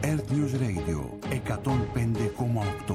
Earth News Radio 105,8.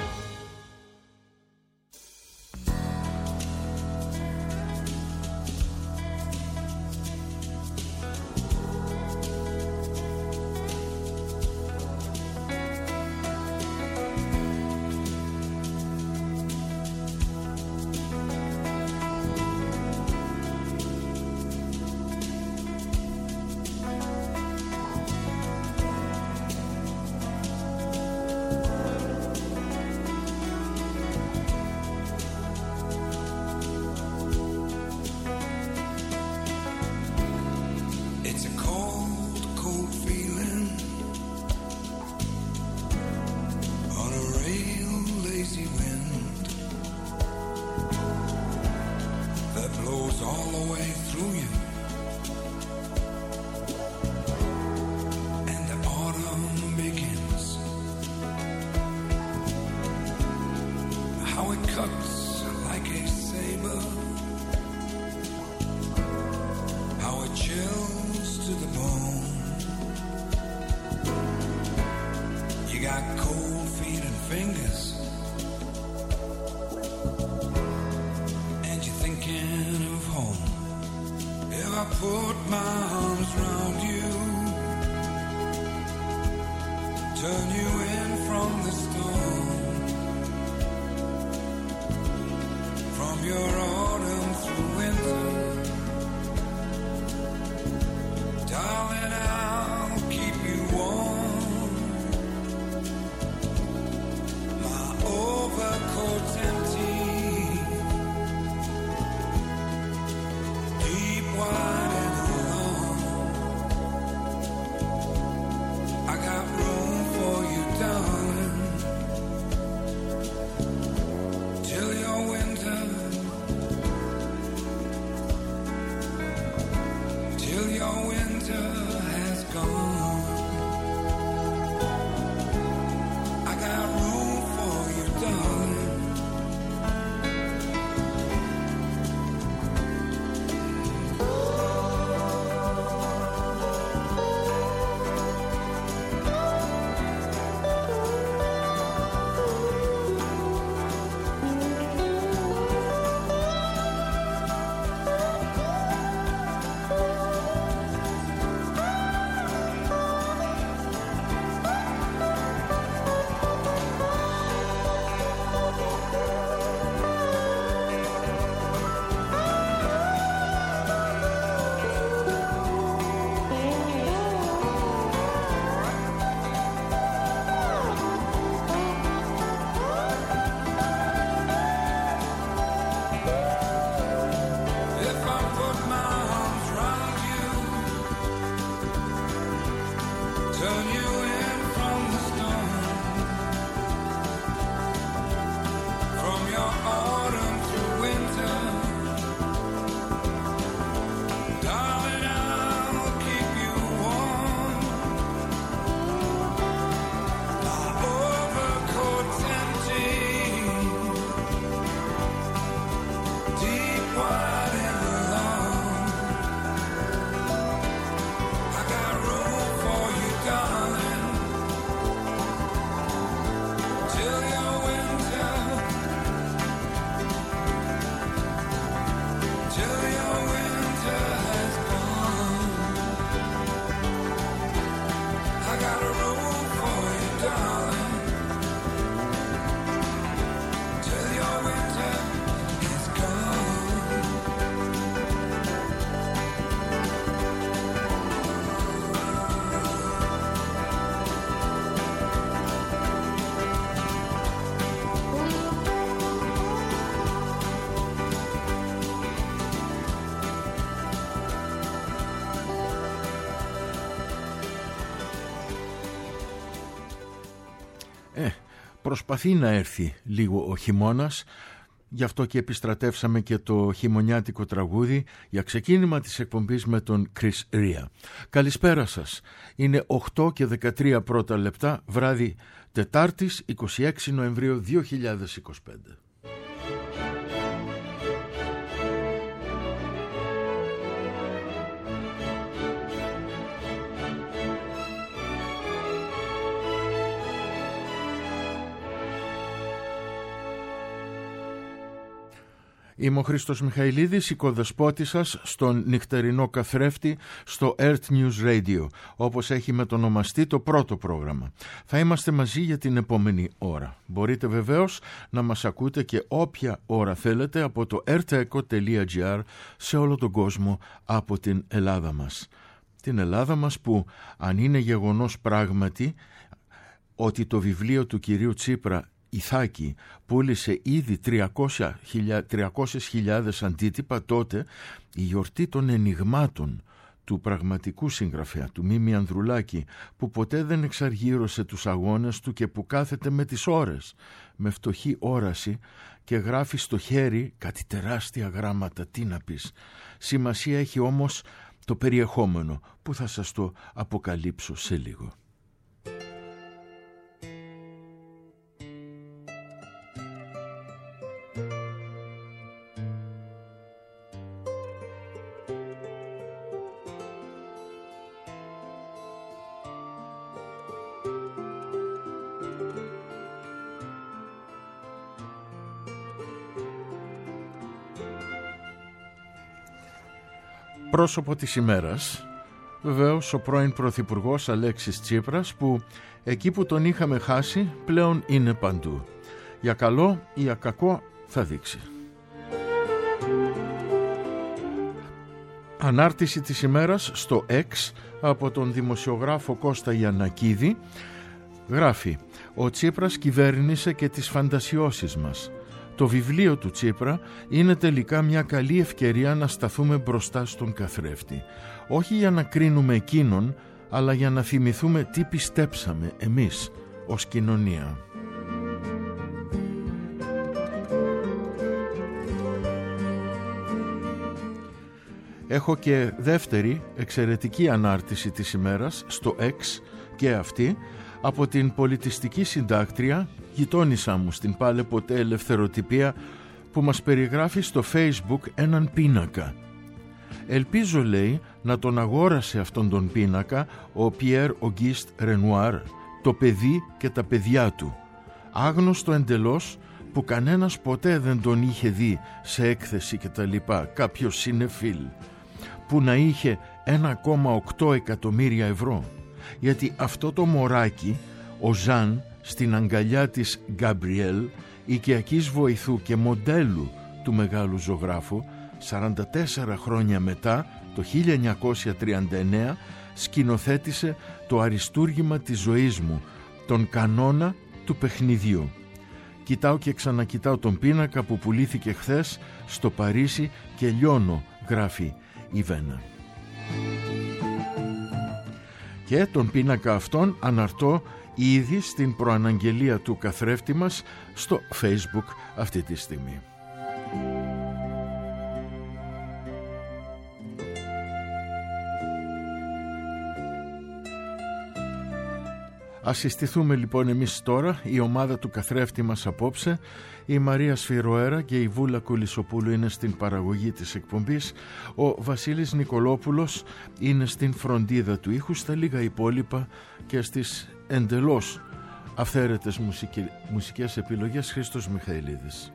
Προσπαθεί να έρθει λίγο ο χειμώνας, γι' αυτό και επιστρατεύσαμε και το χειμωνιάτικο τραγούδι για ξεκίνημα της εκπομπής με τον Chris Rea. Καλησπέρα σας. Είναι 8 και 13 πρώτα λεπτά, βράδυ Τετάρτης 26 Νοεμβρίου 2025. Είμαι ο Χρήστος Μιχαηλίδης, οικοδεσπότης σας στον νυχτερινό καθρέφτη στο Earth News Radio, όπως έχει μετονομαστεί το πρώτο πρόγραμμα. Θα είμαστε μαζί για την επόμενη ώρα. Μπορείτε βεβαίως να μας ακούτε και όποια ώρα θέλετε από το eartheco.gr σε όλο τον κόσμο από την Ελλάδα μας. Την Ελλάδα μας που, αν είναι γεγονός πράγματι ότι το βιβλίο του κυρίου Τσίπρα Ιθάκη πούλησε ήδη 300.000 αντίτυπα, τότε η γιορτή των ενιγμάτων του πραγματικού συγγραφέα, του Μίμη Ανδρουλάκη, που ποτέ δεν εξαργύρωσε τους αγώνες του και που κάθεται με τις ώρες, με φτωχή όραση και γράφει στο χέρι κάτι τεράστια γράμματα, τι να πεις. Σημασία έχει όμως το περιεχόμενο που θα σας το αποκαλύψω σε λίγο. Πρόσωπο της ημέρας, βεβαίως ο πρώην Πρωθυπουργός Αλέξης Τσίπρας, που εκεί που τον είχαμε χάσει πλέον είναι παντού. Για καλό ή για κακό θα δείξει. Ανάρτηση της ημέρας στο X από τον δημοσιογράφο Κώστα Γιαννακίδη γράφει: «Ο Τσίπρας κυβέρνησε και τις φαντασιώσεις μας. Το βιβλίο του Τσίπρα είναι τελικά μια καλή ευκαιρία να σταθούμε μπροστά στον καθρέφτη. Όχι για να κρίνουμε εκείνον, αλλά για να θυμηθούμε τι πιστέψαμε εμείς ως κοινωνία». Έχω και δεύτερη εξαιρετική ανάρτηση της ημέρας στο X, και αυτή από την πολιτιστική συντάκτρια, γειτόνισσα μου στην Πάλε Ποτέ Ελευθεροτυπία, που μας περιγράφει στο Facebook έναν πίνακα. «Ελπίζω», λέει, «να τον αγόρασε αυτόν τον πίνακα ο Πιέρ Ογκίστ Ρενουάρ, το παιδί και τα παιδιά του. Άγνωστο εντελώς, που κανένας ποτέ δεν τον είχε δει σε έκθεση και τα λοιπά, κάποιο σινεφίλ, που να είχε 1,8 εκατομμύρια ευρώ. Γιατί αυτό το μωράκι, ο Ζαν, στην αγκαλιά της Γκαμπριέλ, οικιακής βοηθού και μοντέλου του μεγάλου ζωγράφου, 44 χρόνια μετά, το 1939, σκηνοθέτησε το αριστούργημα της ζωής μου, τον κανόνα του παιχνιδιού. Κοιτάω και ξανακοιτάω τον πίνακα που πουλήθηκε χθες στο Παρίσι και λιώνω», γράφει η Βένα. Και τον πίνακα αυτόν αναρτώ ήδη στην προαναγγελία του καθρέφτη μας στο Facebook αυτή τη στιγμή. Ας συστηθούμε λοιπόν εμείς τώρα, η ομάδα του καθρέφτη μας απόψε. Η Μαρία Σφυροέρα και η Βούλα Κουλισοπούλου είναι στην παραγωγή της εκπομπής. Ο Βασίλης Νικολόπουλος είναι στην φροντίδα του ήχου, στα λίγα υπόλοιπα και στις εντελώς αυθαίρετες μουσικές επιλογές Χρήστος Μιχαηλίδης.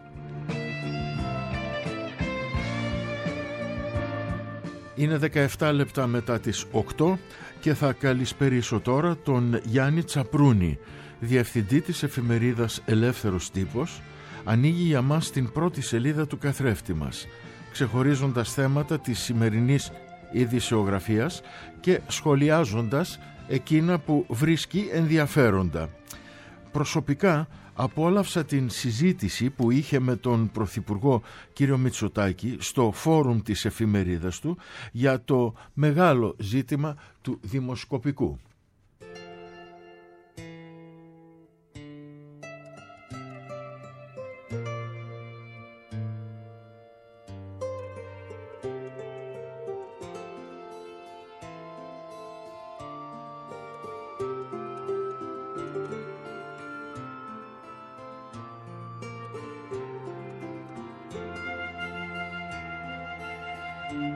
Είναι 17 λεπτά μετά τις 8 και θα καλησπερίσω τώρα τον Γιάννη Τσαπρούνη, διευθυντή της εφημερίδας Ελεύθερος Τύπος. Ανοίγει για μας την πρώτη σελίδα του καθρέφτη μας, ξεχωρίζοντας θέματα της σημερινής ειδησιογραφίας και σχολιάζοντας εκείνα που βρίσκει ενδιαφέροντα. Προσωπικά απόλαυσα την συζήτηση που είχε με τον Πρωθυπουργό κύριο Μητσοτάκη στο φόρουμ της εφημερίδας του για το μεγάλο ζήτημα του δημοσκοπικού.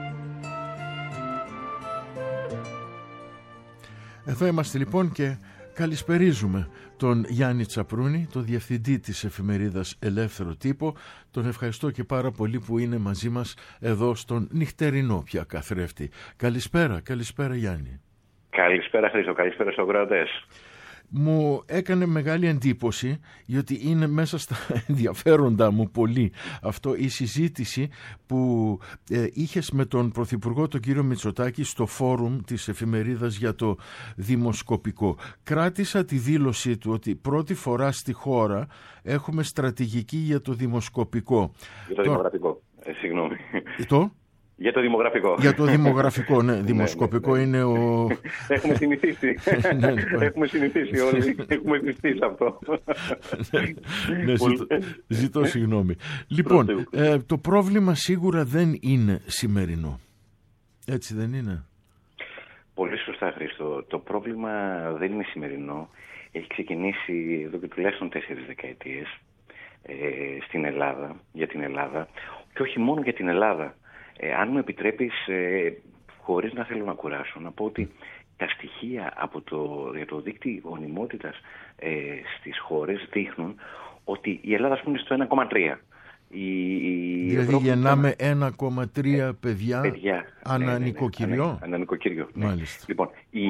Εδώ είμαστε λοιπόν και Καλησπερίζουμε τον Γιάννη Τσαπρούνη, τον διευθυντή της εφημερίδας Ελεύθερο Τύπο. Τον ευχαριστώ και πάρα πολύ που είναι μαζί μας εδώ στον νυχτερινό πια καθρέφτη. Καλησπέρα Γιάννη. Καλησπέρα Χρήστο, καλησπέρα στους ακροατές. Μου έκανε μεγάλη εντύπωση, γιατί είναι μέσα στα ενδιαφέροντα μου πολύ αυτό, η συζήτηση που είχες με τον Πρωθυπουργό τον κύριο Μητσοτάκη στο φόρουμ της εφημερίδας για το δημοσκοπικό. Κράτησα τη δήλωσή του ότι πρώτη φορά στη χώρα έχουμε στρατηγική για το δημοσκοπικό. Για το δημογραφικό, συγγνώμη. Για το δημογραφικό, ναι. Δημοσκοπικό ναι. Είναι ο... Έχουμε συνηθίσει. Έχουμε συνηθίσει όλοι. Έχουμε συνηθίσει αυτό. Ναι, ζητώ συγγνώμη. Λοιπόν, το πρόβλημα σίγουρα δεν είναι σημερινό. Έτσι δεν είναι? Πολύ σωστά, Χρήστο. Το πρόβλημα δεν είναι σημερινό. Έχει ξεκινήσει εδώ και τουλάχιστον 4 δεκαετίες στην Ελλάδα, για την Ελλάδα. Και όχι μόνο για την Ελλάδα. Αν μου επιτρέπεις, χωρίς να θέλω να κουράσω, να πω ότι τα στοιχεία για το δίκτυο γονιμότητας στις χώρες δείχνουν ότι η Ελλάδα, ας πούμε, είναι στο 1,3. Δηλαδή γεννάμε 1,3 παιδιά ανά νοικοκυριό. Ανά νοικοκυριό, ναι. Μάλιστα. Λοιπόν,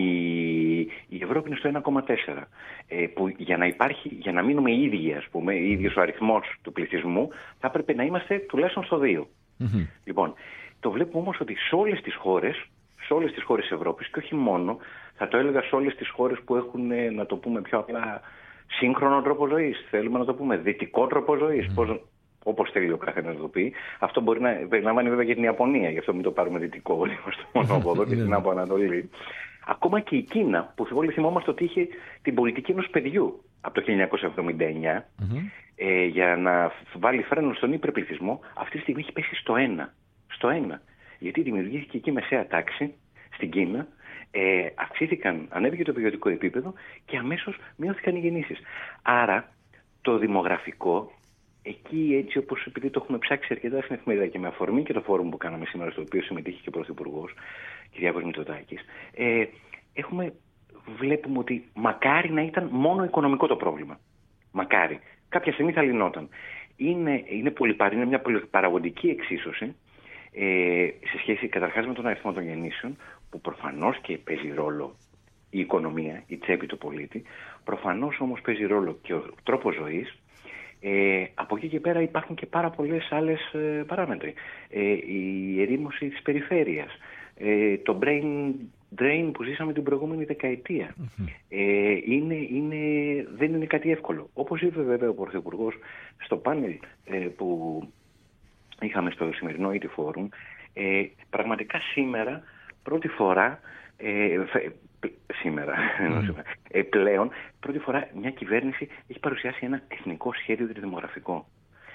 η Ευρώπη είναι στο 1,4. Που για να μείνουμε ίδιοι, ας πούμε, ίδιος ο αριθμός του πληθυσμού, θα έπρεπε να είμαστε τουλάχιστον στο 2. Mm-hmm. Λοιπόν, το βλέπουμε όμως ότι σε όλες τις χώρες της Ευρώπης, και όχι μόνο, θα το έλεγα σε όλες τις χώρες που έχουν, να το πούμε πιο απλά, σύγχρονο τρόπο ζωής, θέλουμε να το πούμε δυτικό τρόπο ζωής, όπως θέλει ο καθένας να το πει. Αυτό μπορεί να περιλαμβάνει βέβαια και την Ιαπωνία, γι' αυτό μην το πάρουμε δυτικό, είμαστε μόνο από εδώ και στην από Ανατολή. Ακόμα και η Κίνα, που όλοι θυμόμαστε ότι είχε την πολιτική ενός παιδιού από το 1979, για να βάλει φρένο στον υπερπληθυσμό, αυτή τη στιγμή έχει πέσει στο 1. Γιατί δημιουργήθηκε εκεί μεσαία τάξη στην Κίνα, ανέβηκε το βιωτικό επίπεδο και αμέσως μειώθηκαν οι γεννήσεις. Άρα το δημογραφικό, εκεί έτσι όπως, επειδή το έχουμε ψάξει αρκετά στην εφημερίδα και με αφορμή και το φόρουμ που κάναμε σήμερα, στο οποίο συμμετείχε και ο Πρωθυπουργός κ. Μητσοτάκης, βλέπουμε ότι μακάρι να ήταν μόνο οικονομικό το πρόβλημα. Μακάρι. Κάποια στιγμή θα λυνόταν. Είναι μια πολυπαραγωγική εξίσωση σε σχέση καταρχάς με τον αριθμό των γεννήσεων, που προφανώς και παίζει ρόλο η οικονομία, η τσέπη του πολίτη. Προφανώς όμως παίζει ρόλο και ο τρόπος ζωής. Από εκεί και πέρα υπάρχουν και πάρα πολλές άλλες παράμετροι. Η ερήμωση της περιφέρειας, το brain drain που ζήσαμε την προηγούμενη δεκαετία. Δεν είναι κάτι εύκολο. Όπως είπε βέβαια ο Πρωθυπουργός στο πάνελ που είχαμε στο σημερινό ET Forum, πραγματικά σήμερα πρώτη φορά πλέον πρώτη φορά μια κυβέρνηση έχει παρουσιάσει ένα εθνικό σχέδιο για το δημογραφικό.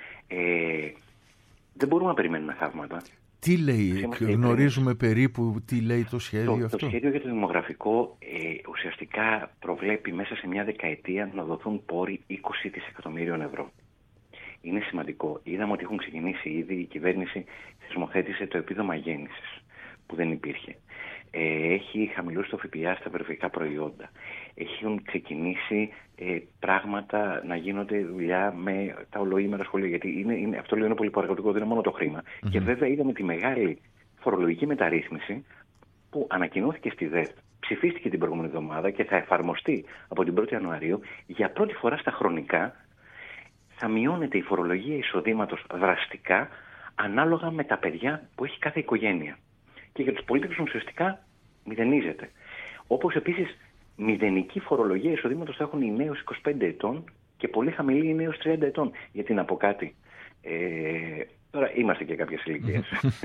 Δεν μπορούμε να περιμένουμε θαύματα. Τι λέει, γνωρίζουμε περίπου τι λέει το σχέδιο αυτό? Το σχέδιο για το δημογραφικό ουσιαστικά προβλέπει μέσα σε μια δεκαετία να δοθούν πόροι 20 δισεκατομμύριων ευρώ. Είναι σημαντικό. Είδαμε ότι έχουν ξεκινήσει ήδη, η κυβέρνηση θεσμοθέτησε το επίδομα γέννησης που δεν υπήρχε. Έχει χαμηλώσει το ΦΠΑ στα περιφερειακά προϊόντα. Έχουν ξεκινήσει πράγματα να γίνονται δουλειά με τα ολοήμερα σχολεία. Γιατί αυτό είναι πολύ παραγωγικό, δεν είναι μόνο το χρήμα. Και βέβαια είδαμε τη μεγάλη φορολογική μεταρρύθμιση που ανακοινώθηκε στη ΔΕΘ, ψηφίστηκε την προηγούμενη εβδομάδα και θα εφαρμοστεί από την 1η Ιανουαρίου. Για πρώτη φορά στα χρονικά θα μειώνεται η φορολογία εισοδήματος δραστικά ανάλογα με τα παιδιά που έχει κάθε οικογένεια. Και για τους πολίτες ουσιαστικά μηδενίζεται. Όπως επίσης μηδενική φορολογία εισοδήματος θα έχουν οι νέοι 25 ετών και πολύ χαμηλή οι νέοι 30 ετών. Γιατί να πω κάτι, τώρα είμαστε και κάποιες ηλικίες.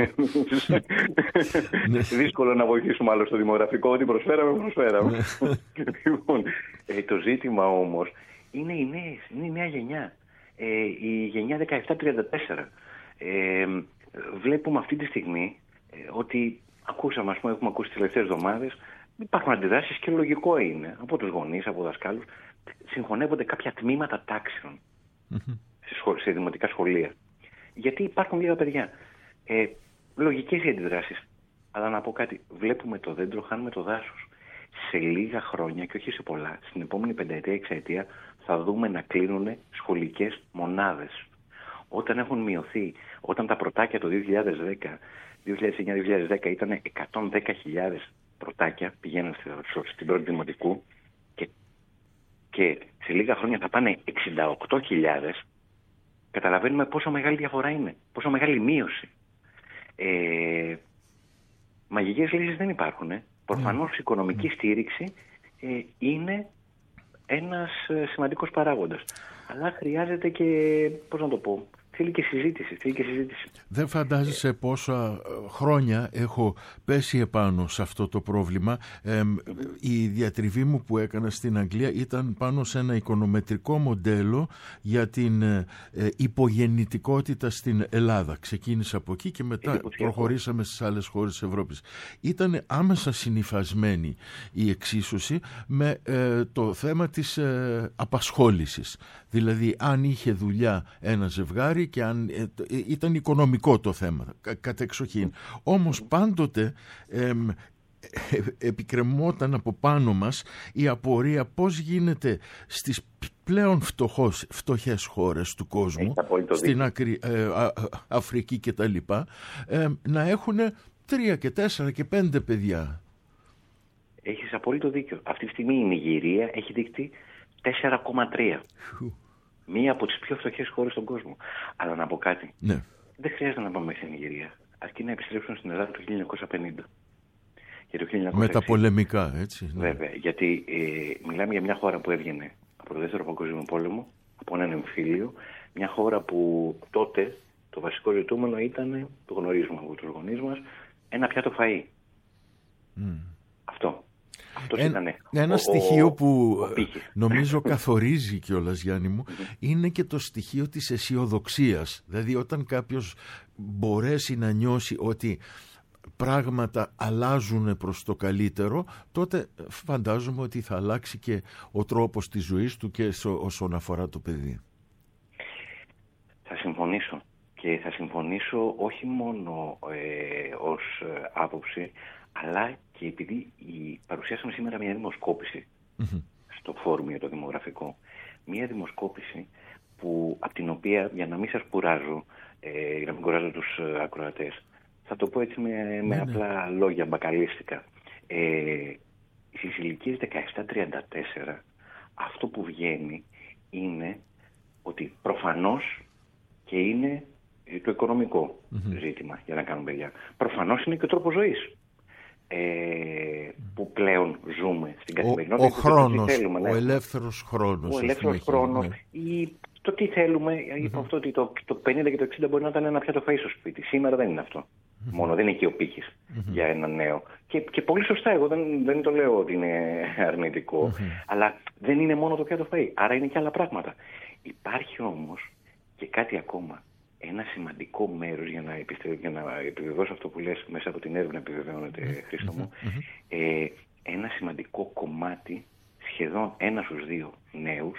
Δύσκολο να βοηθήσουμε άλλο στο δημογραφικό, ό,τι προσφέραμε. Λοιπόν, το ζήτημα όμως είναι οι νέες, είναι η νέα γενιά. Η γενιά 17-34. Βλέπουμε αυτή τη στιγμή ότι έχουμε ακούσει τις τελευταίες εβδομάδες, υπάρχουν αντιδράσεις και λογικό είναι από τους γονείς, από δασκάλους. Συγχωνεύονται κάποια τμήματα τάξεων σε δημοτικά σχολεία. Γιατί υπάρχουν λίγα παιδιά. Λογικές οι αντιδράσεις. Αλλά να πω κάτι, βλέπουμε το δέντρο, χάνουμε το δάσος. σε λίγα χρόνια και όχι σε πολλά, στην επόμενη πενταετία, εξαετία, θα δούμε να κλείνουν σχολικές μονάδες. Όταν έχουν μειωθεί, όταν τα πρωτάκια το 2009-2010 ήταν 110.000 πρωτάκια, πηγαίναν στην πρώτη δημοτικού και σε λίγα χρόνια θα πάνε 68.000, καταλαβαίνουμε πόσο μεγάλη διαφορά είναι, πόσο μεγάλη μείωση. Μαγικές λύσεις δεν υπάρχουν. Προφανώς η οικονομική στήριξη είναι ένας σημαντικός παράγοντας. Αλλά χρειάζεται και, πώς να το πω, θέλει και συζήτηση. Δεν φαντάζεσαι πόσα χρόνια έχω πέσει επάνω σε αυτό το πρόβλημα. Η διατριβή μου που έκανα στην Αγγλία ήταν πάνω σε ένα οικονομετρικό μοντέλο για την υπογεννητικότητα στην Ελλάδα. Ξεκίνησα από εκεί και μετά προχωρήσαμε στις άλλες χώρες της Ευρώπης. Ήταν άμεσα συνυφασμένη η εξίσωση με το θέμα της απασχόλησης. Δηλαδή αν είχε δουλειά ένα ζευγάρι και αν ήταν οικονομικό το θέμα κατεξοχήν. Όμως πάντοτε επικρεμόταν από πάνω μας η απορία πώς γίνεται στις πλέον φτωχές χώρες του κόσμου, στην Αφρική και τα λοιπά, να έχουν 3 και 4 και 5 παιδιά. Έχεις απόλυτο δίκιο. Αυτή τη στιγμή η Νιγηρία έχει δείκτη 4,3. Μία από τις πιο φτωχές χώρες στον κόσμο. Αλλά να πω κάτι. Ναι. Δεν χρειάζεται να πάμε στην Νιγηρία. Αρκεί να επιστρέψουν στην Ελλάδα το 1950. Και το 1960. Με τα πολεμικά, έτσι. Ναι. Βέβαια. Γιατί μιλάμε για μια χώρα που έβγαινε από το Δεύτερο Παγκόσμιο Πόλεμο, από έναν εμφύλιο. Μια χώρα που τότε το βασικό ζητούμενο ήταν, το γνωρίζουμε από τους γονείς μας, ένα πιάτο φαΐ. Αυτό. Ένα στοιχείο που νομίζω καθορίζει κιόλας, Γιάννη μου, είναι και το στοιχείο της αισιοδοξίας. Δηλαδή όταν κάποιος μπορέσει να νιώσει ότι πράγματα αλλάζουν προς το καλύτερο, τότε φαντάζομαι ότι θα αλλάξει και ο τρόπος της ζωής του και όσον αφορά το παιδί. Θα συμφωνήσω. Και θα συμφωνήσω όχι μόνο ως άποψη, αλλά και επειδή παρουσιάσαμε σήμερα μια δημοσκόπηση στο φόρουμ για το δημογραφικό. Μια δημοσκόπηση που, από την οποία, για να μην σας κουράζω, για να μην κουράζω τους ακροατές, θα το πω έτσι με απλά λόγια μπακαλίστικα. Στις ηλικίες 17-34 αυτό που βγαίνει είναι ότι προφανώς και είναι το οικονομικό ζήτημα για να κάνουν παιδιά. Προφανώς είναι και ο τρόπος ζωής. Που πλέον ζούμε στην καθημερινότητα. Ο χρόνος, ο ελεύθερος χρόνος. Ο ελεύθερος χρόνος ή το τι θέλουμε. Είπα αυτό ότι το 50 και το 60 μπορεί να ήταν ένα πιάτο φαΐ στο σπίτι. Σήμερα δεν είναι αυτό. Μόνο δεν είναι εκεί ο πύχης για ένα νέο. Και πολύ σωστά, εγώ δεν το λέω ότι είναι αρνητικό. Αλλά δεν είναι μόνο το πιάτο φαΐ. Άρα είναι και άλλα πράγματα. Υπάρχει όμως και κάτι ακόμα. Ένα σημαντικό μέρος, για να επιβεβαιώσω αυτό που λες, μέσα από την έρευνα επιβεβαιώνεται, Χρήστο μου, ένα σημαντικό κομμάτι, σχεδόν 1 στους 2 νέους,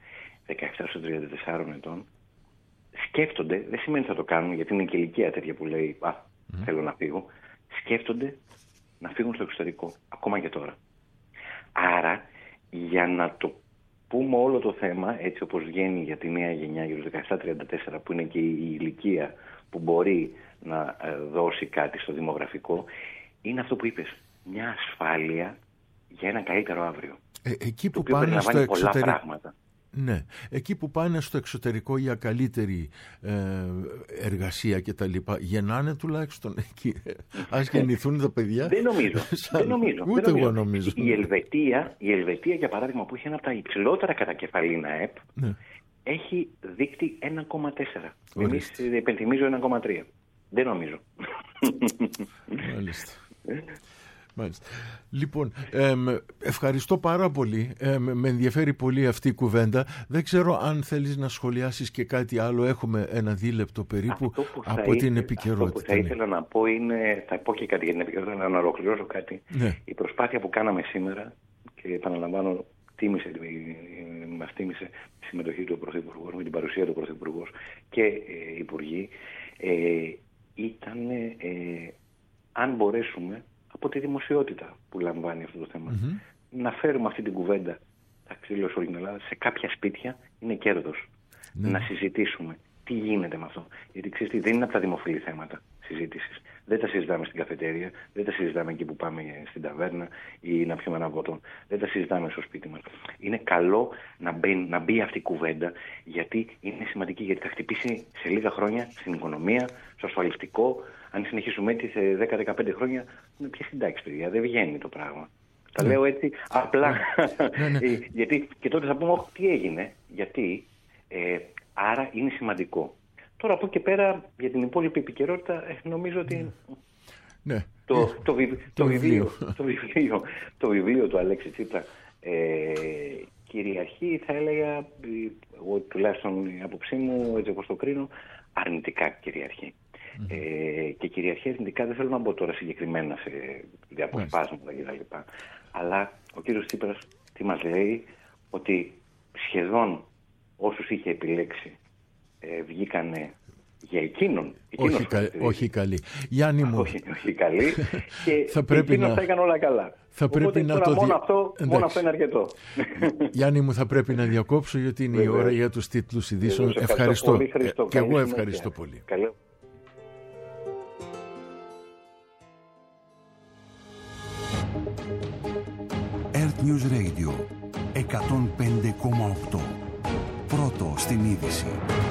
17-34 ετών, σκέφτονται, δεν σημαίνει θα το κάνουν, γιατί είναι και ηλικία τέτοια που λέει θέλω να φύγω, σκέφτονται να φύγουν στο εξωτερικό, ακόμα και τώρα. Άρα, για να το πούμε όλο το θέμα, έτσι όπως βγαίνει για τη νέα γενιά, για τους 17-34, που είναι και η ηλικία που μπορεί να δώσει κάτι στο δημογραφικό, είναι αυτό που είπες, μια ασφάλεια για ένα καλύτερο αύριο. Εκεί που πάνε στο εξωτερικό. Ναι, εκεί που πάνε στο εξωτερικό για καλύτερη εργασία και τα λοιπά, γεννάνε τουλάχιστον εκεί. Ας γεννηθούν τα παιδιά. Δεν νομίζω. Ούτε εγώ νομίζω. Η Ελβετία, για παράδειγμα, που έχει ένα από τα υψηλότερα κατακεφαλήνα ΕΠ, έχει δείκτη 1,4. Εμείς υπενθυμίζω 1,3. Δεν νομίζω. Μάλιστα. Μάλιστα. Λοιπόν, ευχαριστώ πάρα πολύ. Με ενδιαφέρει πολύ αυτή η κουβέντα. Δεν ξέρω αν θέλεις να σχολιάσεις και κάτι άλλο. Έχουμε 1 δίλεπτο περίπου από την επικαιρότητα. Αυτό που θα ήθελα να πω είναι, θα πω και κάτι για την επικαιρότητα, να ολοκληρώσω κάτι. Ναι. Η προσπάθεια που κάναμε σήμερα, και επαναλαμβάνω, μας τίμησε τη συμμετοχή του Πρωθυπουργού, με την παρουσία του Πρωθυπουργού και υπουργοί, ήταν αν μπορέσουμε από τη δημοσιότητα που λαμβάνει αυτό το θέμα. Να φέρουμε αυτή την κουβέντα, τα ξύλο σε όλη την Ελλάδα, σε κάποια σπίτια είναι κέρδος. Να συζητήσουμε τι γίνεται με αυτό. Γιατί ξέρεις τι, δεν είναι από τα δημοφιλή θέματα συζήτησης. Δεν τα συζητάμε στην καφετέρια, δεν τα συζητάμε εκεί που πάμε στην ταβέρνα ή να πιούμε ένα ποτό. Δεν τα συζητάμε στο σπίτι μας. Είναι καλό να μπει αυτή η κουβέντα, γιατί είναι σημαντική, γιατί θα χτυπήσει σε λίγα χρόνια στην οικονομία, στο ασφαλιστικό. Αν συνεχίσουμε έτσι σε 10-15 χρόνια, είναι πια στην τάξη, παιδιά. Δεν βγαίνει το πράγμα. Τα λέω έτσι απλά. Γιατί και τότε θα πούμε, τι έγινε, γιατί. Άρα είναι σημαντικό. Τώρα από εκεί και πέρα για την υπόλοιπη επικαιρότητα νομίζω ότι το βιβλίο του Αλέξη Τσίπρα κυριαρχεί, θα έλεγα, εγώ τουλάχιστον η άποψή μου, έτσι όπως το κρίνω, αρνητικά κυριαρχεί. Και κυριαρχεί αρνητικά, δεν θέλω να μπω τώρα συγκεκριμένα σε διαποσπάσματα κτλ. Αλλά ο κύριος Τσίπρας τι μας λέει, ότι σχεδόν όσους είχε επιλέξει βγήκανε για εκείνον. Όχι καλή. Γιάννη μου. Όχι καλή. Και εκείνος θα έκανε όλα καλά. Οπότε μόνο αυτό είναι αρκετό. Γιάννη μου, θα πρέπει να διακόψω, γιατί είναι η ώρα για τους τίτλους ειδήσεων. Ευχαριστώ. Και εγώ ευχαριστώ πολύ. Earth News Radio 105,8. Πρώτο στην είδηση.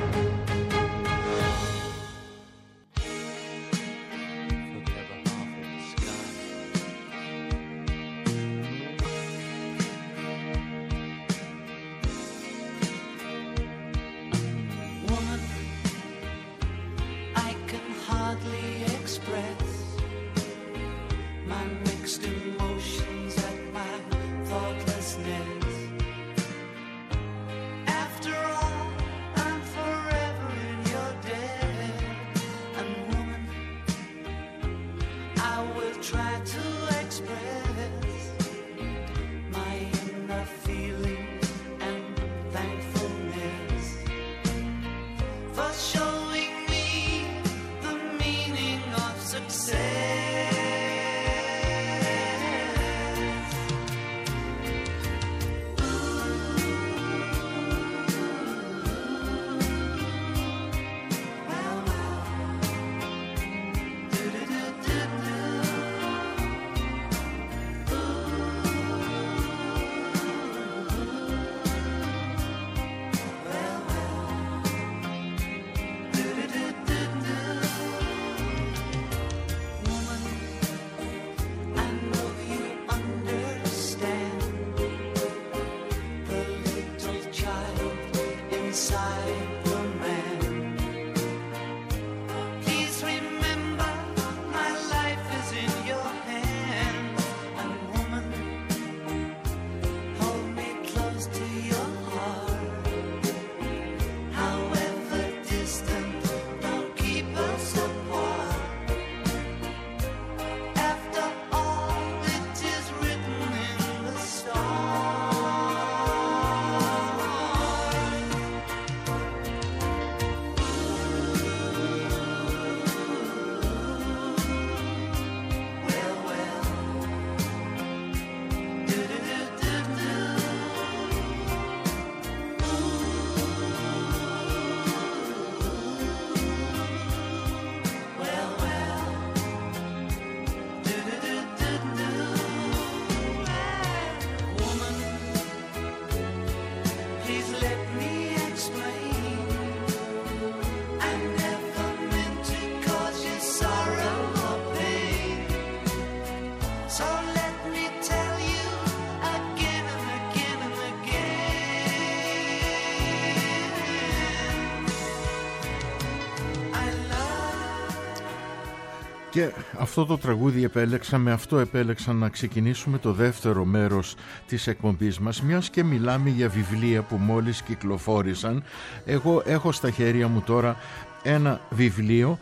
Και αυτό το τραγούδι με αυτό επέλεξα να ξεκινήσουμε το δεύτερο μέρος της εκπομπής μας, μιας και μιλάμε για βιβλία που μόλις κυκλοφόρησαν. Εγώ έχω στα χέρια μου τώρα ένα βιβλίο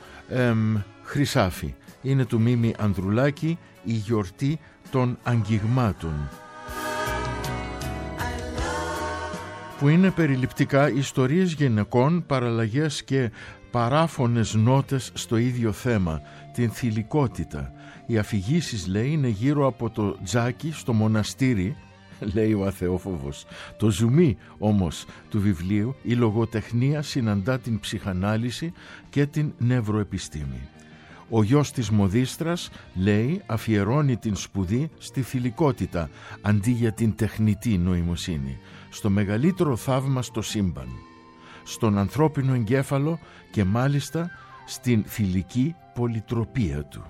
Χρυσάφι. Είναι του Μίμη Ανδρουλάκη, «Η γιορτή των αγγιγμάτων», που είναι περιληπτικά ιστορίες γυναικών, παραλλαγές και παράφωνες νότες στο ίδιο θέμα, την θηλυκότητα. Οι αφηγήσεις, λέει, είναι γύρω από το τζάκι στο μοναστήρι, λέει ο αθεόφοβος. Το ζουμί όμως του βιβλίου, η λογοτεχνία συναντά την ψυχανάλυση και την νευροεπιστήμη. Ο γιος της μοδίστρας, λέει, αφιερώνει την σπουδή στη θηλυκότητα αντί για την τεχνητή νοημοσύνη, στο μεγαλύτερο θαύμα στο σύμπαν, στον ανθρώπινο εγκέφαλο και μάλιστα στην θηλυκή πολυτροπία του.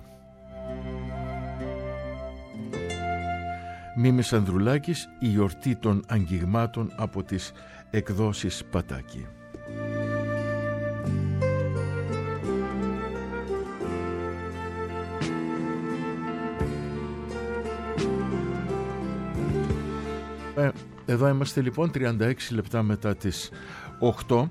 Μίμης Ανδρουλάκης, η γιορτή των αγγιγμάτων από τις εκδόσεις Πατάκη. Εδώ είμαστε λοιπόν 36 λεπτά μετά τις 8.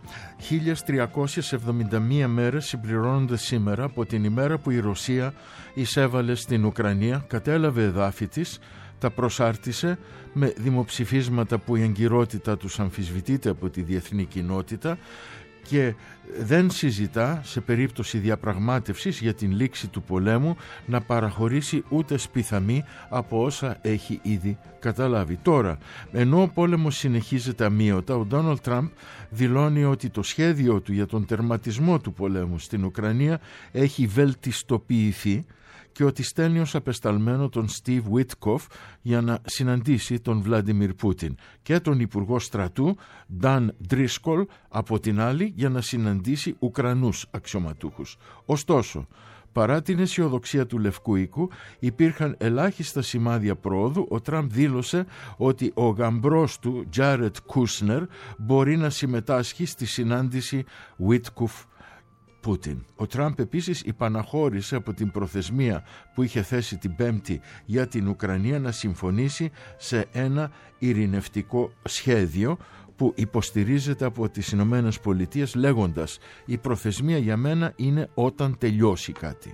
1371 μέρες συμπληρώνονται σήμερα από την ημέρα που η Ρωσία εισέβαλε στην Ουκρανία, κατέλαβε εδάφη της, τα προσάρτησε με δημοψηφίσματα που η εγκυρότητα τους αμφισβητείται από τη διεθνή κοινότητα και δεν συζητά σε περίπτωση διαπραγμάτευσης για την λήξη του πολέμου να παραχωρήσει ούτε σπιθαμή από όσα έχει ήδη καταλάβει. Τώρα, ενώ ο πόλεμος συνεχίζεται αμείωτα, ο Ντόναλντ Τραμπ δηλώνει ότι το σχέδιο του για τον τερματισμό του πολέμου στην Ουκρανία έχει βελτιστοποιηθεί και ότι στέλνει ως απεσταλμένο τον Στίβ Βίτκοφ για να συναντήσει τον Βλάντιμιρ Πούτιν και τον Υπουργό Στρατού Νταν Ντρίσκολ από την άλλη για να συναντήσει Ουκρανούς αξιωματούχους. Ωστόσο, παρά την αισιοδοξία του Λευκού Οίκου, υπήρχαν ελάχιστα σημάδια πρόοδου. Ο Τραμπ δήλωσε ότι ο γαμπρός του Τζάρετ Κούσνερ μπορεί να συμμετάσχει στη συνάντηση Βίτκοφ Πούτιν. Ο Τραμπ επίσης υπαναχώρησε από την προθεσμία που είχε θέσει την Πέμπτη για την Ουκρανία να συμφωνήσει σε ένα ειρηνευτικό σχέδιο που υποστηρίζεται από τις Ηνωμένες Πολιτείες, λέγοντας «Η προθεσμία για μένα είναι όταν τελειώσει κάτι».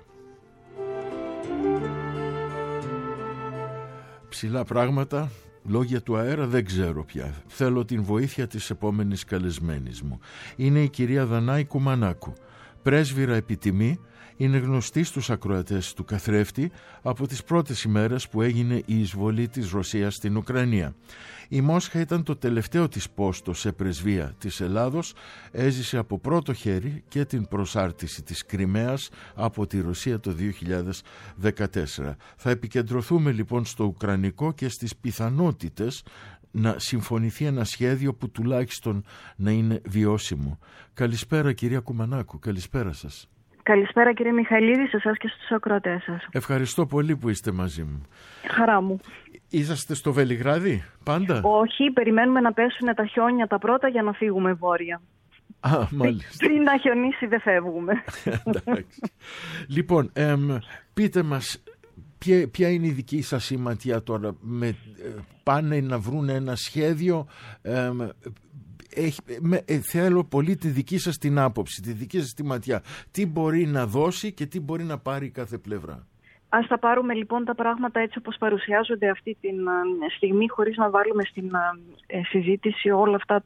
Ψηλά πράγματα, λόγια του αέρα δεν ξέρω πια. Θέλω την βοήθεια της επόμενης καλεσμένης μου. Είναι η κυρία Δανάη Κουμανάκου, πρέσβυρα επιτιμή, είναι γνωστή στους ακροατές του καθρέφτη από τις πρώτες ημέρες που έγινε η εισβολή της Ρωσίας στην Ουκρανία. Η Μόσχα ήταν το τελευταίο της πόστο σε πρεσβεία της Ελλάδος, έζησε από πρώτο χέρι και την προσάρτηση της Κριμαίας από τη Ρωσία το 2014. Θα επικεντρωθούμε λοιπόν στο ουκρανικό και στις πιθανότητες να συμφωνηθεί ένα σχέδιο που τουλάχιστον να είναι βιώσιμο. Καλησπέρα κυρία Κουμανάκου, καλησπέρα σας. Καλησπέρα κύριε Μιχαλίδη, σε εσάς και στους ακροατές σας. Ευχαριστώ πολύ που είστε μαζί μου. Χαρά μου. Είσαστε στο Βελιγράδι πάντα? Όχι, περιμένουμε να πέσουν τα χιόνια τα πρώτα για να φύγουμε βόρεια. Α, μάλιστα. Πριν να χιονίσει δεν φεύγουμε. Εντάξει. Λοιπόν, πείτε μας, ποια είναι η δική σας σηματιά τώρα? Πάνε να βρουν ένα σχέδιο? Θέλω πολύ τη δική σας την άποψη, τη δική σας τη ματιά. Τι μπορεί να δώσει και τι μπορεί να πάρει κάθε πλευρά? Ας τα πάρουμε λοιπόν τα πράγματα έτσι όπως παρουσιάζονται αυτή τη στιγμή, χωρίς να βάλουμε στην συζήτηση όλα αυτά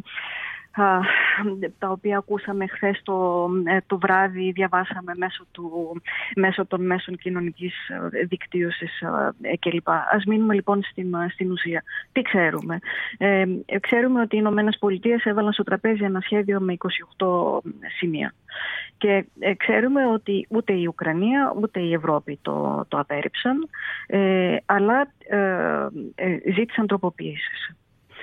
τα οποία ακούσαμε χθες το βράδυ, διαβάσαμε μέσω των μέσων κοινωνικής δικτύωσης κλπ. Ας μείνουμε λοιπόν στην ουσία. Τι ξέρουμε? Ξέρουμε ότι οι Ηνωμένες Πολιτείες έβαλαν στο τραπέζι ένα σχέδιο με 28 σημεία. Και ξέρουμε ότι ούτε η Ουκρανία ούτε η Ευρώπη το απέρριψαν, αλλά ζήτησαν τροποποιήσεις.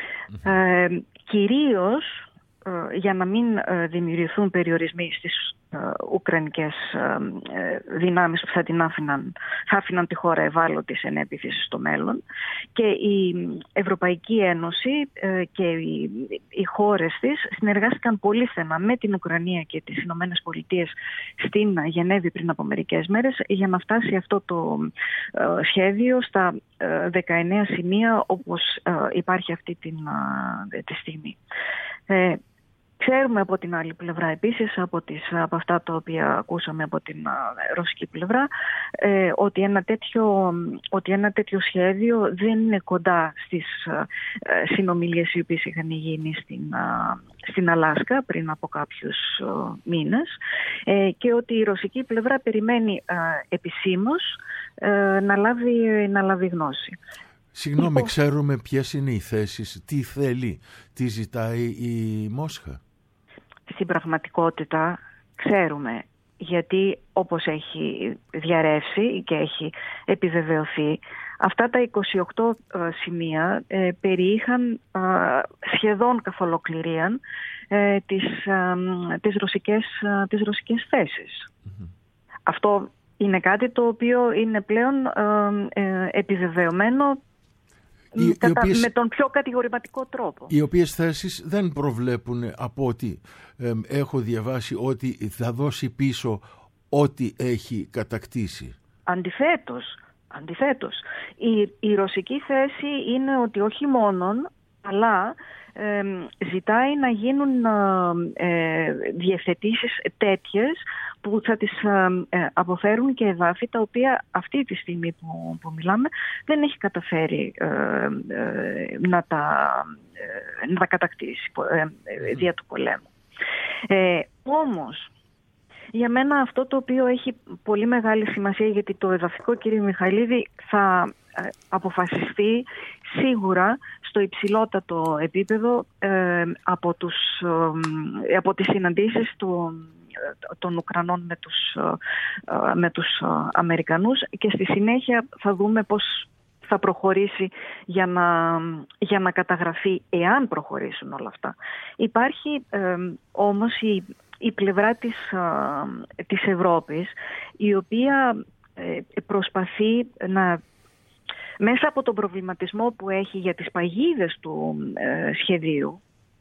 Κυρίως για να μην δημιουργηθούν περιορισμοί στις ουκρανικές δυνάμεις που θα άφηναν τη χώρα ευάλωτη σε επίθεση στο μέλλον, και η Ευρωπαϊκή Ένωση και οι χώρες της συνεργάστηκαν πολύ στενά με την Ουκρανία και τις Ηνωμένες Πολιτείες στην Γενέβη πριν από μερικές μέρες για να φτάσει αυτό το σχέδιο στα 19 σημεία όπως υπάρχει αυτή τη στιγμή. Ξέρουμε από την άλλη πλευρά επίσης, από αυτά τα οποία ακούσαμε από την ρωσική πλευρά, ότι ένα τέτοιο σχέδιο δεν είναι κοντά στις συνομιλίες οι οποίες είχαν γίνει στην Αλάσκα πριν από κάποιους μήνες, και ότι η ρωσική πλευρά περιμένει επισήμως να λάβει γνώση. Συγγνώμη, ξέρουμε ποιες είναι οι θέσεις, τι θέλει, τι ζητάει η Μόσχα? Στην πραγματικότητα ξέρουμε, γιατί όπως έχει διαρρεύσει και έχει επιβεβαιωθεί, αυτά τα 28 σημεία περιείχαν σχεδόν καθ' ολοκληρία τις ρωσικές θέσεις. Mm-hmm. Αυτό είναι κάτι το οποίο είναι πλέον επιβεβαιωμένο με τον πιο κατηγορηματικό τρόπο. Οι οποίες θέσεις δεν προβλέπουν, από ό,τι έχω διαβάσει, ότι θα δώσει πίσω ό,τι έχει κατακτήσει. Αντιθέτως. Η ρωσική θέση είναι ότι όχι μόνον, αλλά ζητάει να γίνουν διευθετήσεις τέτοιιες που θα τις αποφέρουν και εδάφη τα οποία αυτή τη στιγμή που μιλάμε δεν έχει καταφέρει να τα κατακτήσει δια του πολέμου. Όμως, για μένα αυτό το οποίο έχει πολύ μεγάλη σημασία, γιατί το εδαφικό, κύριε Μιχαηλίδη, θα αποφασιστεί σίγουρα στο υψηλότατο επίπεδο από τις συναντήσεις των Ουκρανών με τους Αμερικανούς, και στη συνέχεια θα δούμε πώς θα προχωρήσει για να καταγραφεί, εάν προχωρήσουν όλα αυτά. Υπάρχει όμως η πλευρά της Ευρώπης, η οποία προσπαθεί μέσα από τον προβληματισμό που έχει για τις παγίδες του σχεδίου,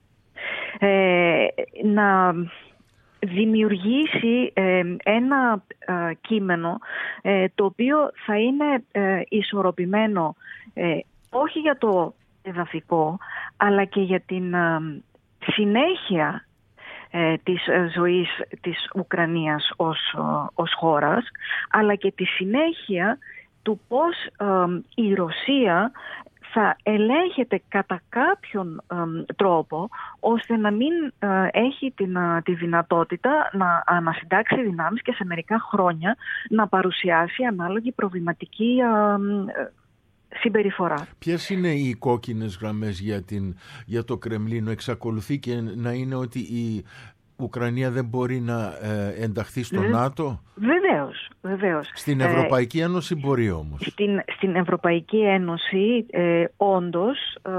να δημιουργήσει ένα κείμενο το οποίο θα είναι ισορροπημένο όχι για το εδαφικό, αλλά και για την συνέχεια της ζωής της Ουκρανίας ως χώρας, αλλά και τη συνέχεια του πώς η Ρωσία θα ελέγχεται κατά κάποιον τρόπο, ώστε να μην έχει τη δυνατότητα να ανασυντάξει δυνάμεις και σε μερικά χρόνια να παρουσιάσει ανάλογη προβληματική συμπεριφορά. Ποιες είναι οι κόκκινες γραμμές για το Κρεμλίνο? Εξακολουθεί και να είναι ότι η Ουκρανία δεν μπορεί να ενταχθεί στο ΝΑΤΟ? Βεβαίως. Στην Ευρωπαϊκή Ένωση μπορεί όμως. Στην Ευρωπαϊκή Ένωση όντως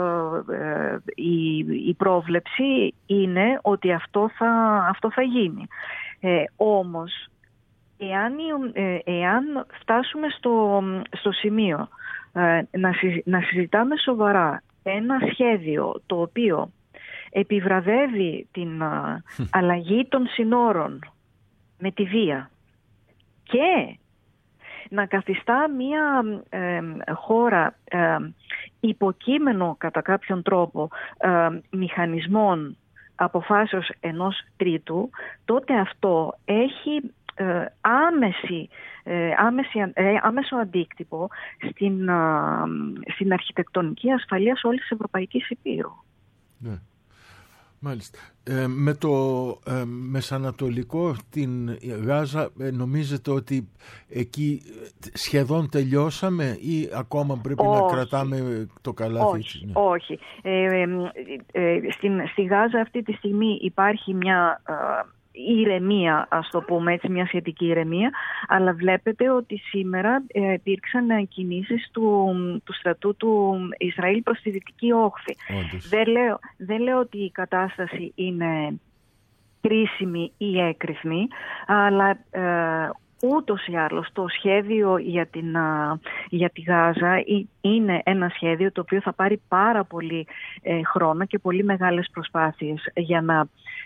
η πρόβλεψη είναι ότι αυτό θα γίνει. Όμως εάν φτάσουμε στο σημείο να συζητάμε σοβαρά ένα σχέδιο το οποίο επιβραβεύει την αλλαγή των συνόρων με τη βία και να καθιστά μια χώρα υποκείμενο κατά κάποιον τρόπο μηχανισμών αποφάσεως ενός τρίτου, τότε αυτό έχει άμεσο αντίκτυπο στην αρχιτεκτονική ασφαλείας όλης της Ευρωπαϊκής Υπήρου. Ναι. Μάλιστα. Με το μεσανατολικό, την Γάζα, νομίζετε ότι εκεί σχεδόν τελειώσαμε ή ακόμα πρέπει να κρατάμε το καλάθι? Όχι. Στη Γάζα αυτή τη στιγμή υπάρχει μια ηρεμία, ας το πούμε έτσι, μια σχετική ηρεμία, αλλά βλέπετε ότι σήμερα υπήρξαν κινήσεις του στρατού του Ισραήλ προς τη Δυτική Όχθη. Δεν λέω ότι η κατάσταση είναι κρίσιμη ή έκρηθμη, αλλά ούτως ή άλλως το σχέδιο για τη Γάζα είναι ένα σχέδιο το οποίο θα πάρει πάρα πολύ χρόνο και πολύ μεγάλες προσπάθειες για να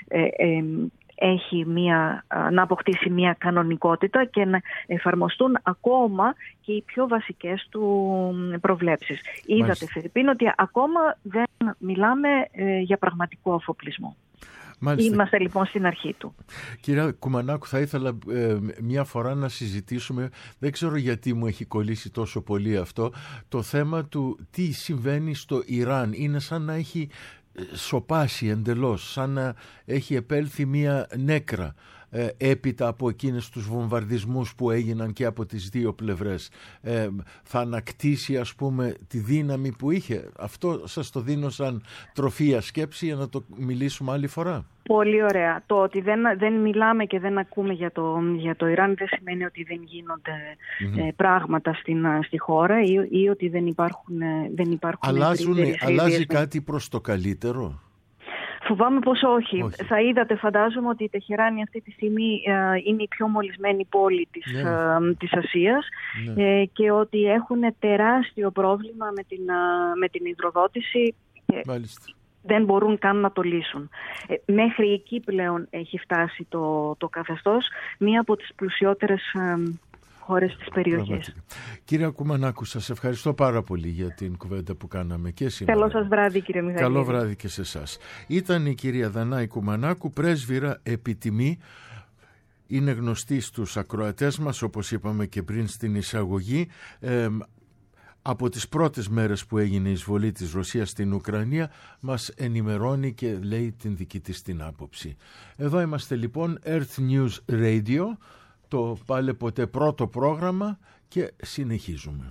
να αποκτήσει μια κανονικότητα και να εφαρμοστούν ακόμα και οι πιο βασικές του προβλέψεις. Είδατε, Φερρυπίν, ότι ακόμα δεν μιλάμε για πραγματικό αφοπλισμό. Μάλιστα. Είμαστε λοιπόν στην αρχή του. Κυρία Κουμανάκου, θα ήθελα μια φορά να συζητήσουμε, δεν ξέρω γιατί μου έχει κολλήσει τόσο πολύ αυτό, το θέμα του τι συμβαίνει στο Ιράν. Είναι σαν να έχει σοπάσει εντελώς, σαν να έχει επέλθει μια νέκρα έπειτα από εκείνες τους βομβαρδισμούς που έγιναν και από τις δύο πλευρές. Θα ανακτήσει, ας πούμε, τη δύναμη που είχε. Αυτό σας το δίνω σαν τροφία σκέψη για να το μιλήσουμε άλλη φορά. Πολύ ωραία. Το ότι δεν μιλάμε και δεν ακούμε για το Ιράν δεν σημαίνει ότι δεν γίνονται πράγματα στη χώρα ή ότι δεν υπάρχουν Αλλάζει κάτι προς το καλύτερο? Φοβάμαι πως όχι. Θα είδατε, φαντάζομαι, ότι η Τεχεράνη αυτή τη στιγμή είναι η πιο μολυσμένη πόλη της Ασίας και ότι έχουν τεράστιο πρόβλημα με την υδροδότηση. Δεν μπορούν καν να το λύσουν. Μέχρι εκεί πλέον έχει φτάσει το καθεστώς, μία από τις πλουσιότερες χώρες της περιοχής. Κύριε Κουμανάκου, σας ευχαριστώ πάρα πολύ για την κουβέντα που κάναμε και σήμερα. Καλό σας βράδυ, κύριε Μιχαήλ. Καλό βράδυ και σε εσάς. Ήταν η κυρία Δανάη Κουμανάκου, πρέσβυρα επιτιμή. Είναι γνωστή στους ακροατές μας, όπως είπαμε και πριν στην εισαγωγή. Από τις πρώτες μέρες που έγινε η εισβολή της Ρωσίας στην Ουκρανία μας ενημερώνει και λέει την δική της την άποψη. Εδώ είμαστε λοιπόν, Earth News Radio, το πάλε ποτέ πρώτο πρόγραμμα και συνεχίζουμε.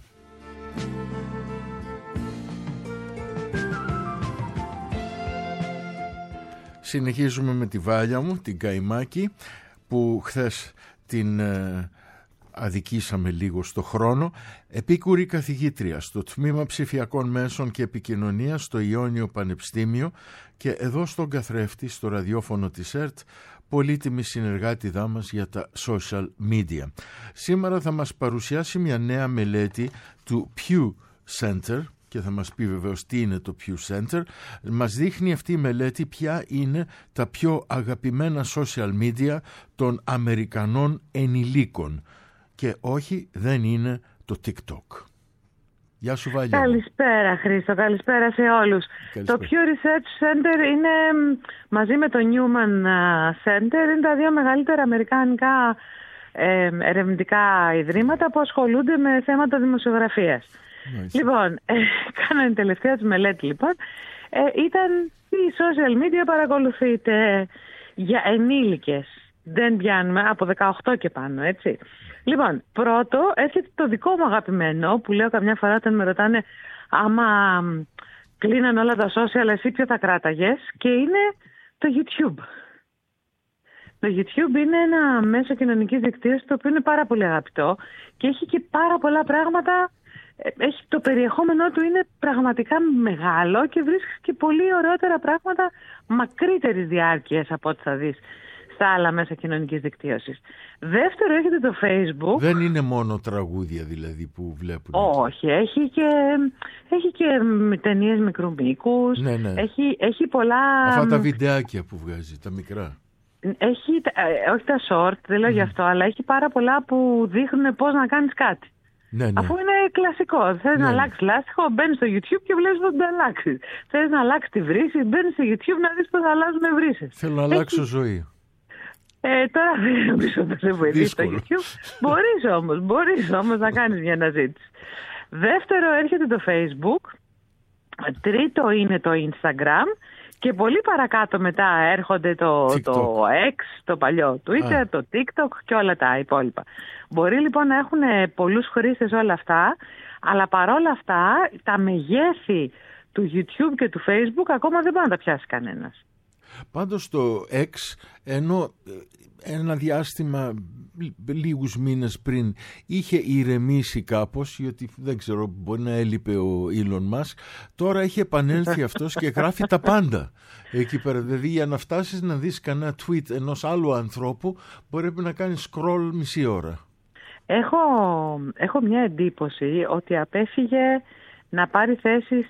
Συνεχίζουμε με τη Βάλια μου, την Καημάκη, που χθες την αδικήσαμε λίγο στο χρόνο. Επίκουρη καθηγήτρια στο Τμήμα Ψηφιακών Μέσων και Επικοινωνίας στο Ιόνιο Πανεπιστήμιο και εδώ στον καθρέφτη, στο ραδιόφωνο της ΕΡΤ, πολύτιμη συνεργάτηδά μας για τα social media. Σήμερα θα μας παρουσιάσει μια νέα μελέτη του Pew Center και θα μας πει βεβαίως τι είναι το Pew Center. Μας δείχνει αυτή η μελέτη ποια είναι τα πιο αγαπημένα social media των Αμερικανών ενηλίκων. Και όχι, δεν είναι το TikTok. Γεια σου Βάλια. Καλησπέρα Χρήστο, καλησπέρα σε όλους. Καλησπέρα. Το Pew Research Center είναι μαζί με το Newman Center, είναι τα δύο μεγαλύτερα αμερικάνικα ερευνητικά ιδρύματα που ασχολούνται με θέματα δημοσιογραφίας. Λοιπόν, κάνανε τελευταία του μελέτη λοιπόν. Ήταν τι social media παρακολουθείτε για ενήλικες. Δεν πιάνουμε από 18 και πάνω, έτσι. Λοιπόν, πρώτο έρχεται το δικό μου αγαπημένο που λέω καμιά φορά όταν με ρωτάνε άμα κλείναν όλα τα social εσύ ποιο θα κράταγες, και είναι το YouTube. Το YouTube είναι ένα μέσο κοινωνικής δικτύωσης το οποίο είναι πάρα πολύ αγαπητό και έχει και πάρα πολλά πράγματα. Το περιεχόμενό του είναι πραγματικά μεγάλο και βρίσκεις και πολύ ωραιότερα πράγματα μακρύτερης διάρκειας από ό,τι θα δεις στα άλλα μέσα κοινωνικής δικτύωσης. Δεύτερο, έχετε το Facebook. Δεν είναι μόνο τραγούδια δηλαδή που βλέπουν. Όχι, έχει και ταινίες μικρού μήκους. Ναι. Έχει πολλά. Αυτά τα βιντεάκια που βγάζει, τα μικρά. Όχι τα short, δεν λέω γι' αυτό, αλλά έχει πάρα πολλά που δείχνουν πώς να κάνεις κάτι. Ναι. Αφού είναι κλασικό. Θες να αλλάξεις λάστιχο, μπαίνεις στο YouTube και βλέπεις πώς το αλλάξεις. Θες να αλλάξεις τη βρύση, μπαίνεις στο YouTube να δεις πώς θα αλλάζουν βρύσες. Θέλω να αλλάξω ζωή. Τώρα δεν νομίζω ότι δεν βοηθήσει στο YouTube. Μπορείς όμως να κάνεις μια αναζήτηση. Δεύτερο έρχεται το Facebook. Τρίτο είναι το Instagram. Και πολύ παρακάτω μετά έρχονται το X, το παλιό Twitter, το TikTok και όλα τα υπόλοιπα. Μπορεί λοιπόν να έχουν πολλούς χρήστες όλα αυτά, αλλά παρόλα αυτά τα μεγέθη του YouTube και του Facebook ακόμα δεν μπορεί να τα πιάσει κανένας. Πάντως το X, ενώ ένα διάστημα λίγους μήνες πριν είχε ηρεμήσει κάπως, γιατί δεν ξέρω, μπορεί να έλειπε ο Elon Musk, τώρα έχει επανέλθει αυτός και γράφει τα πάντα εκεί πέρα. Δηλαδή για να φτάσεις να δεις κανένα tweet ενός άλλου ανθρώπου πρέπει να κάνεις scroll μισή ώρα. Έχω μια εντύπωση ότι απέφυγε να πάρει θέση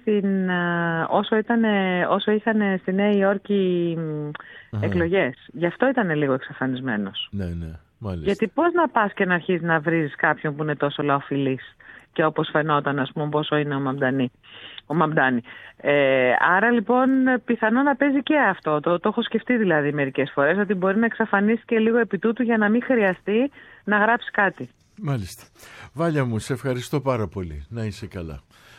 όσο είχαν στη Νέα Υόρκη εκλογές. Γι' αυτό ήταν λίγο εξαφανισμένος. Ναι, μάλιστα. Γιατί πώς να πας και να αρχίσεις να βρίζεις κάποιον που είναι τόσο λαοφιλής και όπως φαινόταν, ας πούμε, πόσο είναι ο Μαμντανή. ο Μαμντάνη. Άρα λοιπόν πιθανό να παίζει και αυτό. Το έχω σκεφτεί δηλαδή μερικές φορές, ότι μπορεί να εξαφανίσει και λίγο επί τούτου για να μην χρειαστεί να γράψει κάτι. Μάλιστα. Βάλια μου, σε ευχαριστώ πάρα πολύ. Να είσαι καλά.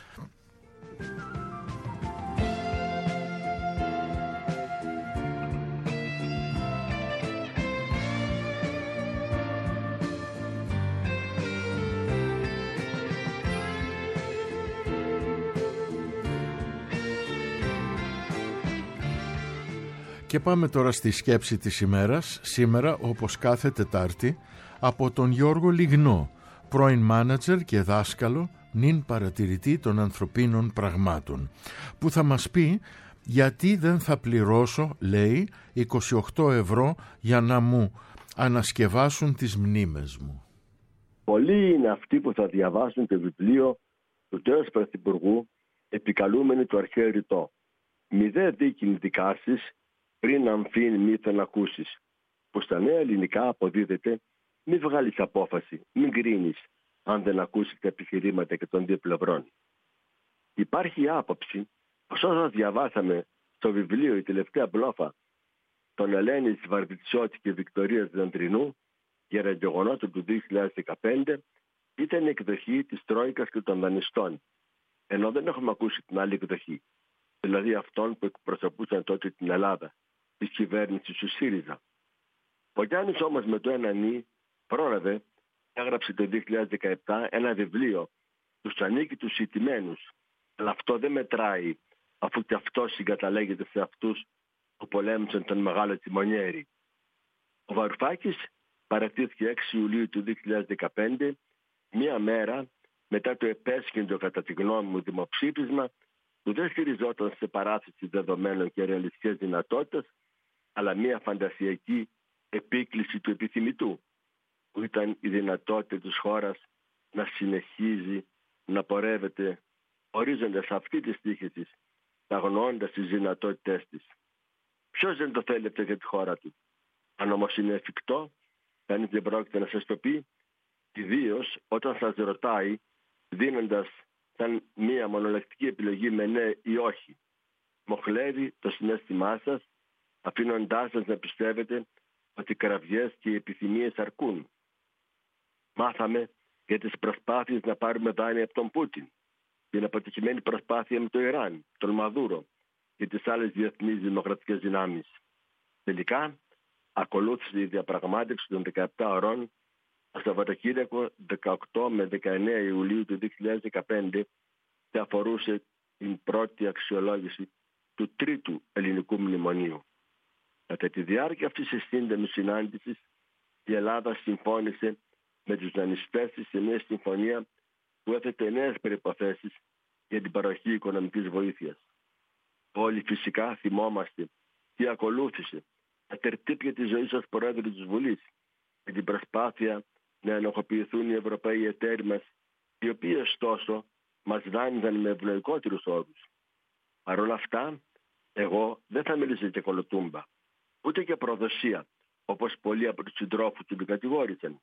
Και πάμε τώρα στη σκέψη της ημέρας, σήμερα όπως κάθε Τετάρτη, από τον Γιώργο Λιγνό, πρώην μάνατζερ και δάσκαλο, νυν παρατηρητή των ανθρωπίνων πραγμάτων, που θα μας πει γιατί δεν θα πληρώσω, λέει, 28 ευρώ για να μου ανασκευάσουν τις μνήμες μου. Πολλοί είναι αυτοί που θα διαβάσουν το βιβλίο του τέως Πρωθυπουργού, επικαλούμενοι το αρχαίο ρητό. Μη δε δίκην δικάσεις, πριν αμφήν μήθεν ακούσεις, που στα νέα ελληνικά αποδίδεται μη βγάλεις απόφαση, μην κρίνεις αν δεν ακούσεις τα επιχειρήματα και των δύο πλευρών. Υπάρχει η άποψη πως όσα διαβάσαμε στο βιβλίο «Η τελευταία μπλόφα» των Ελένης Βαρβιτσιώτη και Βικτωρίας Δαντρινού για τα γεγονότα του 2015 ήταν η εκδοχή της Τρόικας και των δανειστών, ενώ δεν έχουμε ακούσει την άλλη εκδοχή, δηλαδή αυτών που εκπροσωπούσαν τότε την Ελλάδα, της κυβέρνησης του ΣΥΡΙΖΑ. Ο Γιάννης όμως με το ένα νι πρόλαβε, έγραψε το 2017 ένα βιβλίο «Τους ανήκει τους ηττημένους», αλλά αυτό δεν μετράει, αφού και αυτό συγκαταλέγεται σε αυτούς που πολέμησαν τον Μεγάλο Τιμονιέρη. Ο Βαρουφάκης παρατήθηκε 6 Ιουλίου του 2015, μία μέρα μετά το επέσχυντο κατά τη γνώμη μου δημοψήφισμα που δεν στηριζόταν σε παράθεση δεδομένων και ρεαλιστικές δυνατότητες, αλλά μία φαντασιακή επίκληση του επιθυμητού, που ήταν η δυνατότητα της χώρας να συνεχίζει να πορεύεται ορίζοντας αυτή τη στίχηση, αγνοώντας τις δυνατότητές της. Ποιος δεν το θέλει αυτό για τη χώρα του? Αν όμως είναι εφικτό, κανείς δεν πρόκειται να σας το πει, ιδίως όταν σας ρωτάει, δίνοντας σαν μία μονολεκτική επιλογή με ναι ή όχι. Μοχλεύει το συναίσθημά σας, αφήνοντάς σας να πιστεύετε ότι οι κραυγές και οι επιθυμίες αρκούν. Μάθαμε για τις προσπάθειες να πάρουμε δάνεια από τον Πούτιν, την αποτυχημένη προσπάθεια με το Ιράν, τον Μαδούρο και τις άλλες διεθνείς δημοκρατικές δυνάμεις. Τελικά, ακολούθησε η διαπραγμάτευση των 17 ωρών το Σαββατοκύριακο 18 με 19 Ιουλίου του 2015 και αφορούσε την πρώτη αξιολόγηση του τρίτου ελληνικού μνημονίου. Κατά τη διάρκεια αυτής της σύντομης συνάντησης, η Ελλάδα συμφώνησε με τους δανειστές σε μια συμφωνία που έθετε νέες προϋποθέσεις για την παροχή οικονομικής βοήθειας. Όλοι φυσικά θυμόμαστε τι ακολούθησε τα τερτύπια της ζωής ως Πρόεδρου της Βουλής με την προσπάθεια να ενοχοποιηθούν οι Ευρωπαίοι εταίροι μας, οι οποίοι ωστόσο μας δάνεισαν με ευνοϊκότερους όρους. Παρ' όλα αυτά, εγώ δεν θα μιλήσω για κολοτούμπα, ούτε για προδοσία, όπως πολλοί από τους συντρόφους του κατηγόρησαν.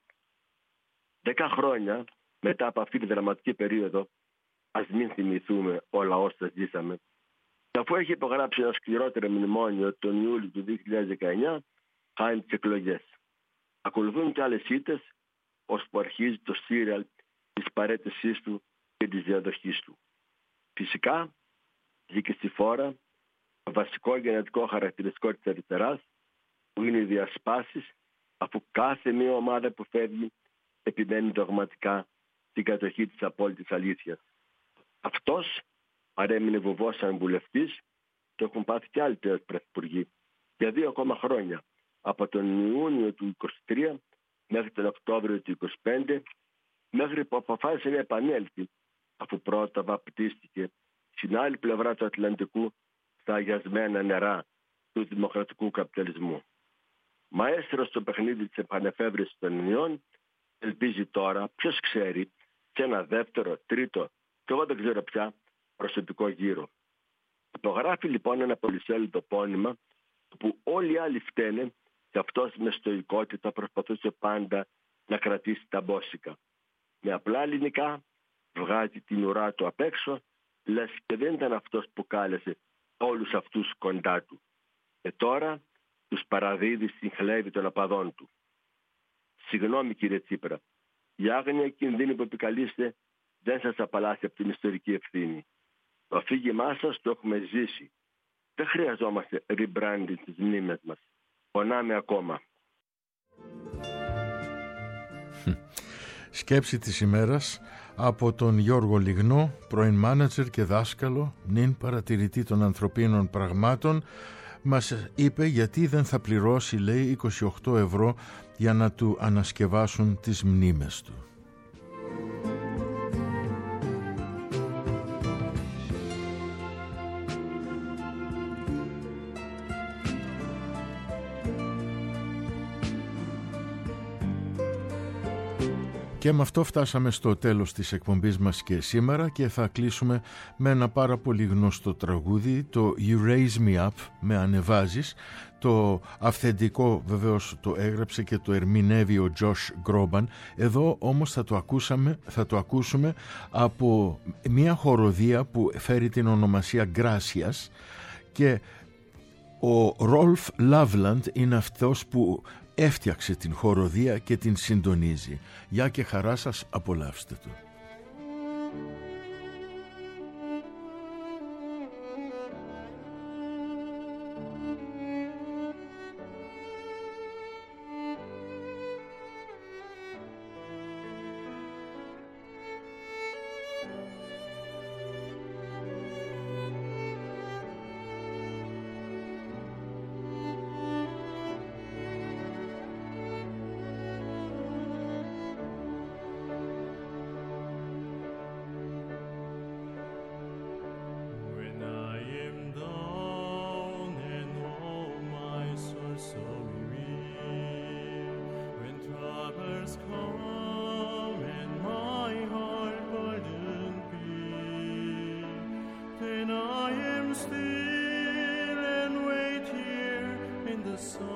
10 χρόνια μετά από αυτή τη δραματική περίοδο, ας μην θυμηθούμε όλα όσα ζήσαμε. Και αφού έχει υπογράψει ένα σκληρότερο μνημόνιο τον Ιούλιο του 2019, χάνει τις εκλογές. Ακολουθούν και άλλες ήττες, ώσπου αρχίζει το σύριαλ της παρέτησής του και της διαδοχής του. Φυσικά, βγήκε στη φόρα το βασικό γενετικό χαρακτηριστικό της αριστεράς, που είναι οι διασπάσεις, αφού κάθε μία ομάδα που φεύγει επιμένει δογματικά στην κατοχή της απόλυτης αλήθειας. Αυτός παρέμεινε βουβός σαν βουλευτής, το έχουν πάθει και άλλοι τέως πρωθυπουργοί, για 2 ακόμα χρόνια, από τον Ιούνιο του 23 μέχρι τον Οκτώβριο του 25, μέχρι που αποφάσισε να επανέλθει, αφού πρώτα βαπτίστηκε στην άλλη πλευρά του Ατλαντικού στα αγιασμένα νερά του δημοκρατικού καπιταλισμού. Μαέστρος στο παιχνίδι της επανεφεύρεσης των ενιών, ελπίζει τώρα, ποιος ξέρει, σε ένα δεύτερο, τρίτο, και εγώ δεν ξέρω πια, προσωπικό γύρο. Υπογράφει λοιπόν ένα πολυσέλιδο πόνημα που όλοι οι άλλοι φταίνε και αυτός με στοικότητα προσπαθούσε πάντα να κρατήσει τα μπόσικα. Με απλά ελληνικά βγάζει την ουρά του απ' έξω λες και δεν ήταν αυτός που κάλεσε όλους αυτούς κοντά του. Τώρα τους παραδίδει στην χλέβη των απαδών του. Συγγνώμη κύριε Τσίπρα, η άγνοια κινδύνου που επικαλείστε δεν σας απαλλάσσει από την ιστορική ευθύνη. Το αφήγημά σας το έχουμε ζήσει. Δεν χρειαζόμαστε rebranding στις μνήμες μας. Πονάμε ακόμα. Σκέψη της ημέρας από τον Γιώργο Λιγνό, πρώην μάνατζερ και δάσκαλο, νυν παρατηρητή των ανθρωπίνων πραγμάτων. Μας είπε γιατί δεν θα πληρώσει, λέει, 28 ευρώ για να του ανασκευάσουν τις μνήμες του. Και με αυτό φτάσαμε στο τέλος της εκπομπής μας και σήμερα και θα κλείσουμε με ένα πάρα πολύ γνωστό τραγούδι, το You Raise Me Up, με ανεβάζεις. Το αυθεντικό βεβαίως το έγραψε και το ερμηνεύει ο Josh Groban. Εδώ όμως θα το ακούσουμε από μια χοροδία που φέρει την ονομασία Gracias και ο Rolf Loveland είναι αυτός που έφτιαξε την χοροδία και την συντονίζει. Γεια και χαρά σας, απολαύστε το. Still and wait here in the sun.